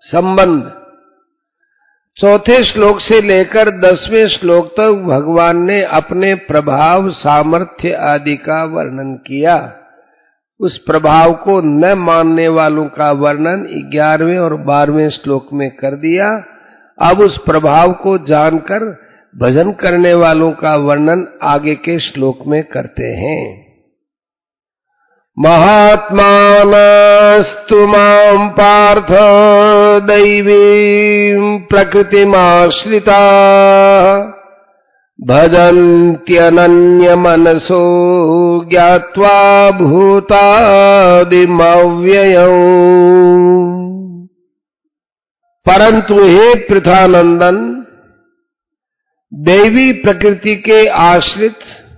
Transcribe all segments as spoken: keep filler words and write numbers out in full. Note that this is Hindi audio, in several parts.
संबंध चौथे श्लोक से लेकर दसवें श्लोक तक भगवान ने अपने प्रभाव, सामर्थ्य आदि का वर्णन किया। उस प्रभाव को न मानने वालों का वर्णन ग्यारहवें और बारहवें श्लोक में कर दिया। अब उस प्रभाव को जानकर भजन करने वालों का वर्णन आगे के श्लोक में करते हैं। महात्मानस्तु मां पार्थ दैवीं प्रकृतिमाश्रिता भजन्त्यनन्यमनसो ज्ञात्वा भूतादिमव्ययम्। परंतु हे पृथानंदन, दैवी प्रकृति के आश्रित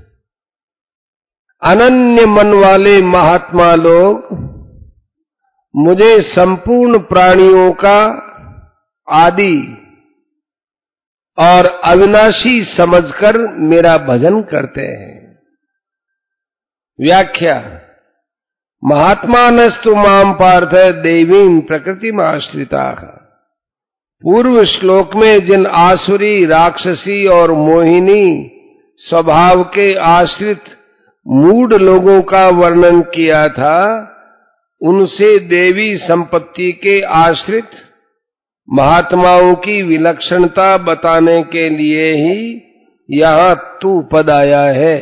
अनन्य मन वाले महात्मा लोग मुझे संपूर्ण प्राणियों का आदि और अविनाशी समझकर मेरा भजन करते हैं। व्याख्या। महात्मानस्तु मां पार्थ दैवीं प्रकृतिमाश्रिताः। पूर्व श्लोक में जिन आसुरी, राक्षसी और मोहिनी स्वभाव के आश्रित मूढ़ लोगों का वर्णन किया था, उनसे देवी संपत्ति के आश्रित महात्माओं की विलक्षणता बताने के लिए ही यहां तू पद आया है।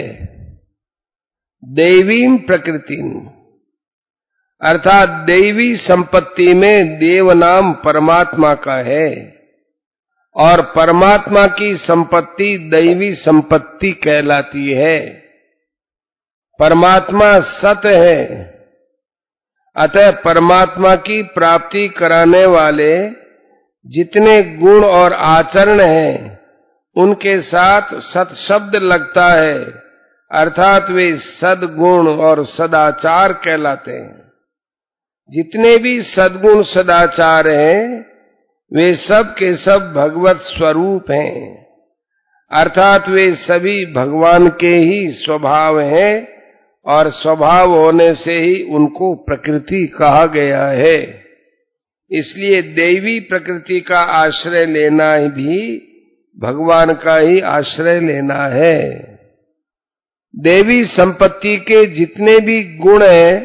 दैवीं प्रकृति अर्थात दैवी संपत्ति में देव नाम परमात्मा का है और परमात्मा की संपत्ति दैवी संपत्ति कहलाती है। परमात्मा सत है, अतः परमात्मा की प्राप्ति कराने वाले जितने गुण और आचरण हैं, उनके साथ सत शब्द लगता है, अर्थात वे सद्गुण और सदाचार कहलाते हैं। जितने भी सद्गुण सदाचार हैं, वे सब के सब भगवत स्वरूप हैं, अर्थात वे सभी भगवान के ही स्वभाव हैं और स्वभाव होने से ही उनको प्रकृति कहा गया है। इसलिए दैवी प्रकृति का आश्रय लेना भी भगवान का ही आश्रय लेना है। देवी संपत्ति के जितने भी गुण हैं,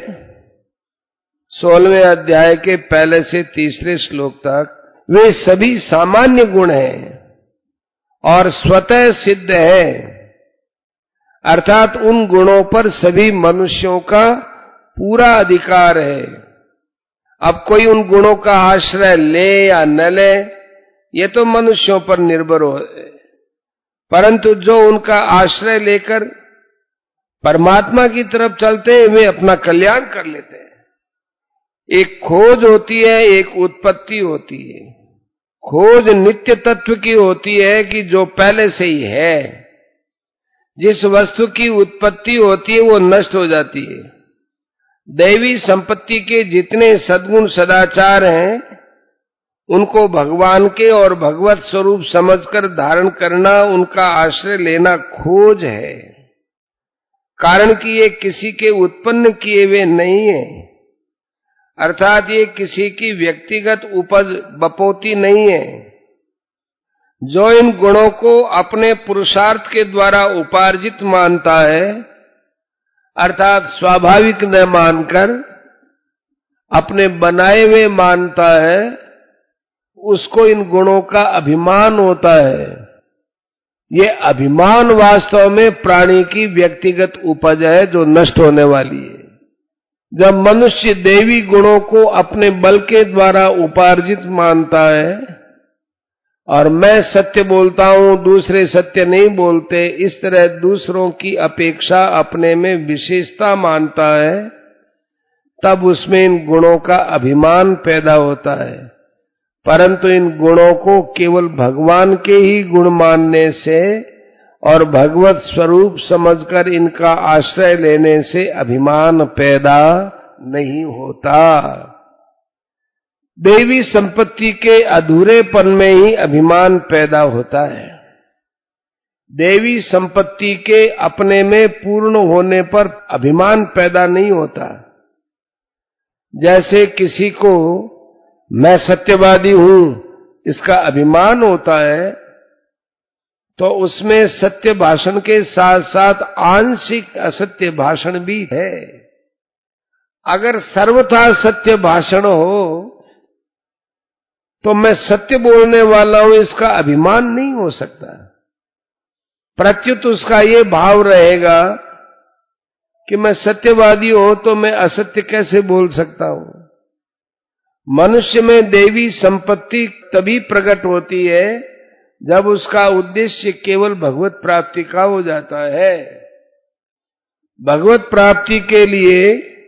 सोलहवें अध्याय के पहले से तीसरे श्लोक तक, वे सभी सामान्य गुण हैं और स्वतः सिद्ध हैं, अर्थात उन गुणों पर सभी मनुष्यों का पूरा अधिकार है। अब कोई उन गुणों का आश्रय ले या न ले, ये तो मनुष्यों पर निर्भर हो, परंतु जो उनका आश्रय लेकर परमात्मा की तरफ चलते हैं, वे अपना कल्याण कर लेते हैं। एक खोज होती है, एक उत्पत्ति होती है। खोज नित्य तत्व की होती है कि जो पहले से ही है। जिस वस्तु की उत्पत्ति होती है वो नष्ट हो जाती है। दैवी संपत्ति के जितने सद्गुण सदाचार हैं, उनको भगवान के और भगवत स्वरूप समझकर धारण करना, उनका आश्रय लेना खोज है। कारण कि ये किसी के उत्पन्न किए हुए नहीं है, अर्थात ये किसी की व्यक्तिगत उपज बपोती नहीं है। जो इन गुणों को अपने पुरुषार्थ के द्वारा उपार्जित मानता है, अर्थात स्वाभाविक न मानकर अपने बनाए हुए मानता है, उसको इन गुणों का अभिमान होता है। ये अभिमान वास्तव में प्राणी की व्यक्तिगत उपज है जो नष्ट होने वाली है। जब मनुष्य देवी गुणों को अपने बल के द्वारा उपार्जित मानता है और मैं सत्य बोलता हूं, दूसरे सत्य नहीं बोलते, इस तरह दूसरों की अपेक्षा अपने में विशेषता मानता है, तब उसमें इन गुणों का अभिमान पैदा होता है। परंतु इन गुणों को केवल भगवान के ही गुण मानने से और भगवत स्वरूप समझकर इनका आश्रय लेने से अभिमान पैदा नहीं होता। देवी संपत्ति के अधूरेपन में ही अभिमान पैदा होता है। देवी संपत्ति के अपने में पूर्ण होने पर अभिमान पैदा नहीं होता। जैसे किसी को मैं सत्यवादी हूं इसका अभिमान होता है, तो उसमें सत्य भाषण के साथ साथ आंशिक असत्य भाषण भी है। अगर सर्वथा सत्य भाषण हो तो मैं सत्य बोलने वाला हूं इसका अभिमान नहीं हो सकता। प्रत्युत उसका ये भाव रहेगा कि मैं सत्यवादी हूं तो मैं असत्य कैसे बोल सकता हूं। मनुष्य में देवी संपत्ति तभी प्रकट होती है जब उसका उद्देश्य केवल भगवत प्राप्ति का हो जाता है। भगवत प्राप्ति के लिए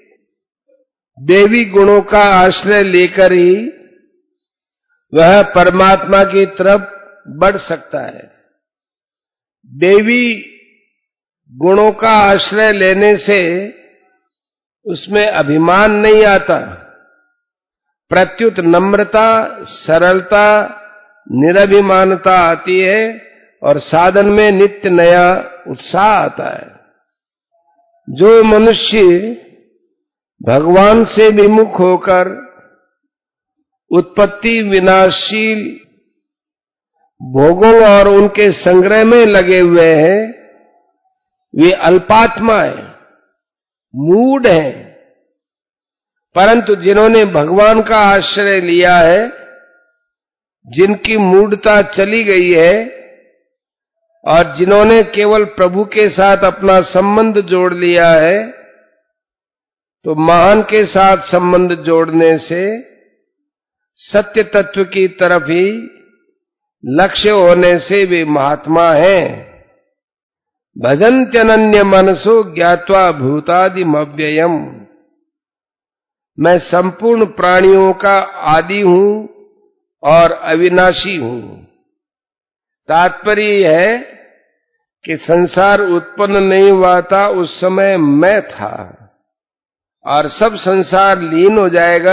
देवी गुणों का आश्रय लेकर ही वह परमात्मा की तरफ बढ़ सकता है। देवी गुणों का आश्रय लेने से उसमें अभिमान नहीं आता, प्रत्युत नम्रता, सरलता, निरभिमानता आती है और साधन में नित्य नया उत्साह आता है। जो मनुष्य भगवान से विमुख होकर उत्पत्ति विनाशील भोगों और उनके संग्रह में लगे हुए हैं, वे अल्पात्मा हैं, मूढ़ हैं। परंतु जिन्होंने भगवान का आश्रय लिया है, जिनकी मूढ़ता चली गई है और जिन्होंने केवल प्रभु के साथ अपना संबंध जोड़ लिया है, तो महान के साथ संबंध जोड़ने से सत्य तत्व की तरफ ही लक्ष्य होने से वे महात्मा हैं। भजन्त्यनन्य मनसो ज्ञात्वा भूतादिमव्ययम्। मैं संपूर्ण प्राणियों का आदि हूं और अविनाशी हूं। तात्पर्य है कि संसार उत्पन्न नहीं हुआ था उस समय मैं था, और सब संसार लीन हो जाएगा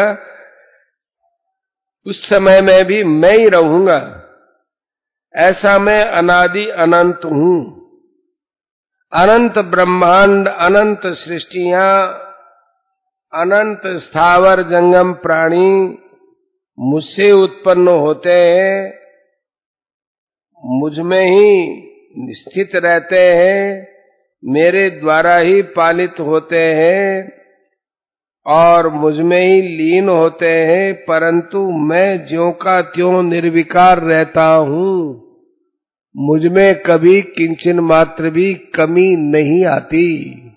उस समय में भी मैं ही रहूंगा। ऐसा मैं अनादि अनंत हूं। अनंत ब्रह्मांड, अनंत सृष्टियां, अनंत स्थावर जंगम प्राणी मुझसे उत्पन्न होते हैं, मुझ में ही स्थित रहते हैं, मेरे द्वारा ही पालित होते हैं और मुझ में ही लीन होते हैं। परंतु मैं ज्यों का त्यों निर्विकार रहता हूं, मुझ में कभी किंचन मात्र भी कमी नहीं आती।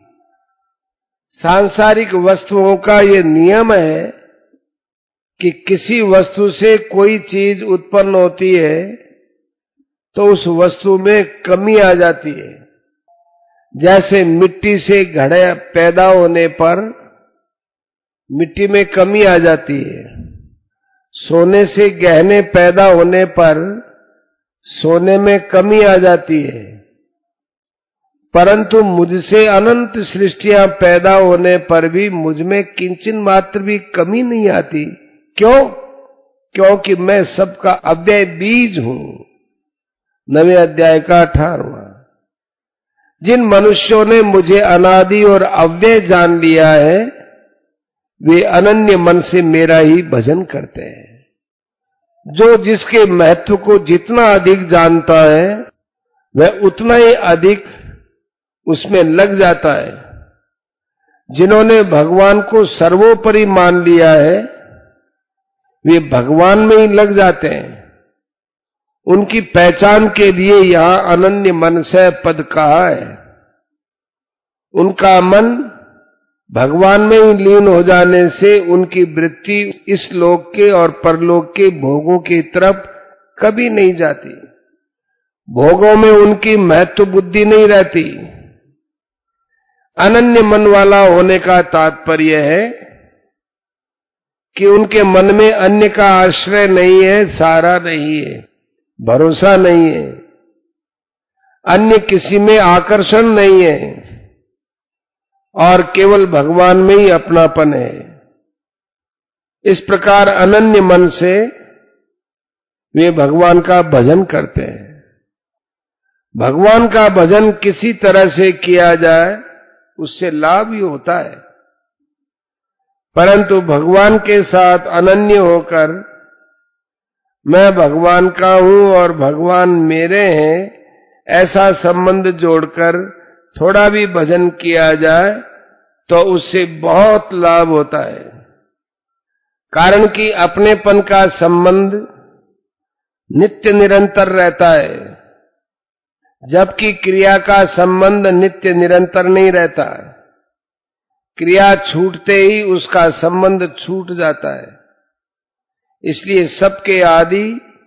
सांसारिक वस्तुओं का ये नियम है कि किसी वस्तु से कोई चीज उत्पन्न होती है तो उस वस्तु में कमी आ जाती है। जैसे मिट्टी से घड़े पैदा होने पर मिट्टी में कमी आ जाती है, सोने से गहने पैदा होने पर सोने में कमी आ जाती है। परंतु मुझसे अनंत सृष्टियां पैदा होने पर भी मुझ में किंचन मात्र भी कमी नहीं आती। क्यों? क्योंकि मैं सबका अव्यय बीज हूं। नवे अध्याय का अठारहवां। जिन मनुष्यों ने मुझे अनादि और अव्यय जान लिया है, वे अनन्य मन से मेरा ही भजन करते हैं। जो जिसके महत्व को जितना अधिक जानता है, वह उतना ही अधिक उसमें लग जाता है। जिन्होंने भगवान को सर्वोपरि मान लिया है, वे भगवान में ही लग जाते हैं। उनकी पहचान के लिए यहां अनन्य मन से पद कहा है। उनका मन भगवान में ही लीन हो जाने से उनकी वृत्ति इस लोक के और परलोक के भोगों की तरफ कभी नहीं जाती। भोगों में उनकी महत्व बुद्धि नहीं रहती। अनन्य मन वाला होने का तात्पर्य है कि उनके मन में अन्य का आश्रय नहीं है, सहारा नहीं है, भरोसा नहीं है, अन्य किसी में आकर्षण नहीं है और केवल भगवान में ही अपनापन है। इस प्रकार अनन्य मन से वे भगवान का भजन करते हैं। भगवान का भजन किसी तरह से किया जाए उससे लाभ ही होता है। परंतु भगवान के साथ अनन्य होकर मैं भगवान का हूं और भगवान मेरे हैं, ऐसा संबंध जोड़कर थोड़ा भी भजन किया जाए तो उससे बहुत लाभ होता है। कारण कि अपनेपन का संबंध नित्य निरंतर रहता है, जबकि क्रिया का संबंध नित्य निरंतर नहीं रहता। क्रिया छूटते ही उसका संबंध छूट जाता है। इसलिए सबके आदि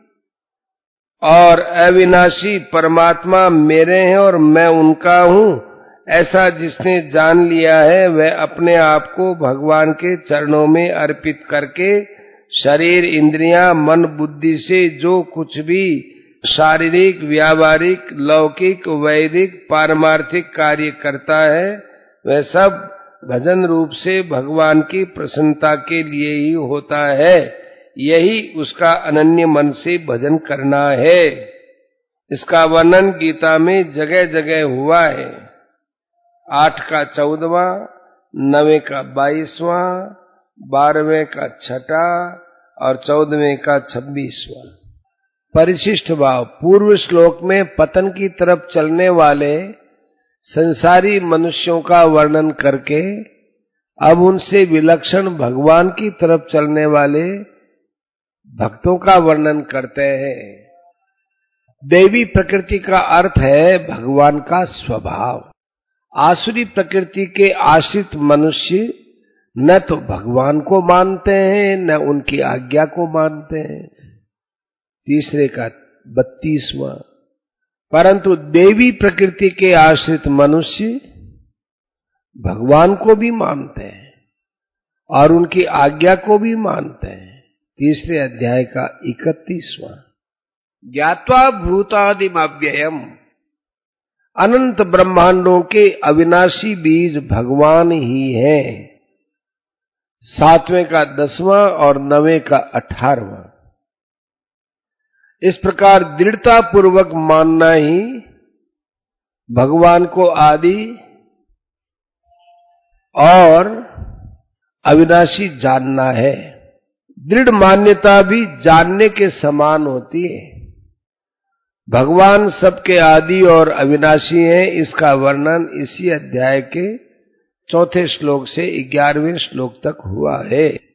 और अविनाशी परमात्मा मेरे हैं और मैं उनका हूं, ऐसा जिसने जान लिया है वह अपने आप को भगवान के चरणों में अर्पित करके शरीर, इंद्रियां, मन, बुद्धि से जो कुछ भी शारीरिक, व्यावहारिक, लौकिक, वैदिक, पारमार्थिक कार्य करता है वह सब भजन रूप से भगवान की प्रसन्नता के लिए ही होता है। यही उसका अनन्य मन से भजन करना है। इसका वर्णन गीता में जगह जगह हुआ है। आठ का चौदहवां, नवे का बाईसवां, बारहवें का छठा और चौदहवें का छब्बीसवां। परिशिष्ट भाव। पूर्व श्लोक में पतन की तरफ चलने वाले संसारी मनुष्यों का वर्णन करके अब उनसे विलक्षण भगवान की तरफ चलने वाले भक्तों का वर्णन करते हैं। देवी प्रकृति का अर्थ है भगवान का स्वभाव। आसुरी प्रकृति के आश्रित मनुष्य न तो भगवान को मानते हैं न उनकी आज्ञा को मानते हैं। तीसरे का बत्तीसवां। परंतु देवी प्रकृति के आश्रित मनुष्य भगवान को भी मानते हैं और उनकी आज्ञा को भी मानते हैं। तीसरे अध्याय का इकतीसवां। ज्ञात्वा भूतादिम अव्ययम। अनंत ब्रह्मांडों के अविनाशी बीज भगवान ही हैं। सातवें का दसवां और नवे का अठारहवां। इस प्रकार दृढ़ता पूर्वक मानना ही भगवान को आदि और अविनाशी जानना है। दृढ़ मान्यता भी जानने के समान होती है। भगवान सबके आदि और अविनाशी हैं, इसका वर्णन इसी अध्याय के चौथे श्लोक से ग्यारहवें श्लोक तक हुआ है।